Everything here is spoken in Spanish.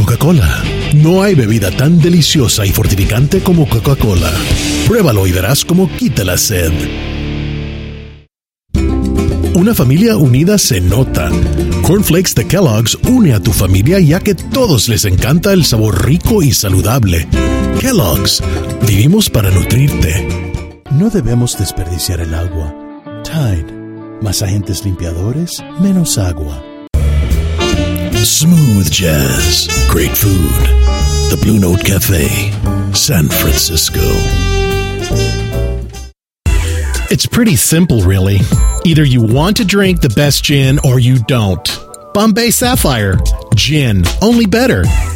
Coca-Cola. No hay bebida tan deliciosa y fortificante como Coca-Cola. Pruébalo y verás cómo quita la sed. Una familia unida se nota. Corn Flakes de Kellogg's une a tu familia ya que todos les encanta el sabor rico y saludable. Kellogg's, vivimos para nutrirte. No debemos desperdiciar el agua. Tide, más agentes limpiadores, menos agua. Smooth jazz, great food. The Blue Note Cafe, San Francisco. It's pretty simple, really. Either you want to drink the best gin or you don't. Bombay Sapphire. Gin. Only better.